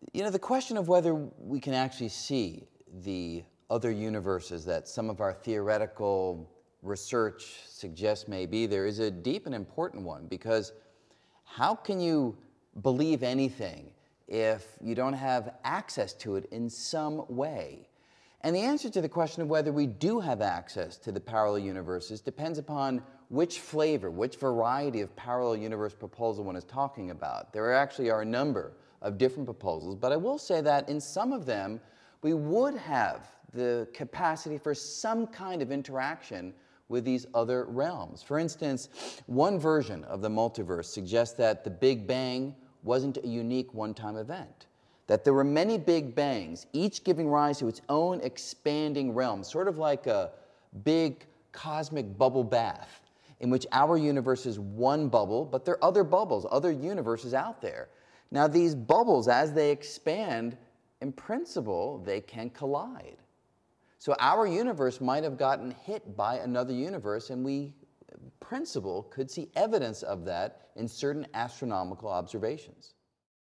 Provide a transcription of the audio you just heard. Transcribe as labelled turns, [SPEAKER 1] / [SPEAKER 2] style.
[SPEAKER 1] You know, the question of whether we can actually see the other universes that some of our theoretical research suggests may be there is a deep and important one, because how can you believe anything if you don't have access to it in some way? And the answer to the question of whether we do have access to the parallel universes depends upon which flavor, which variety of parallel universe proposal one is talking about. There actually are a number of different proposals, but I will say that in some of them, we would have the capacity for some kind of interaction with these other realms. For instance, one version of the multiverse suggests that the Big Bang wasn't a unique one-time event, that there were many Big Bangs, each giving rise to its own expanding realm, sort of like a big cosmic bubble bath, in which our universe is one bubble, but there are other bubbles, other universes out there. Now, these bubbles, as they expand, in principle, they can collide. So our universe might have gotten hit by another universe, and we, in principle, could see evidence of that in certain astronomical observations.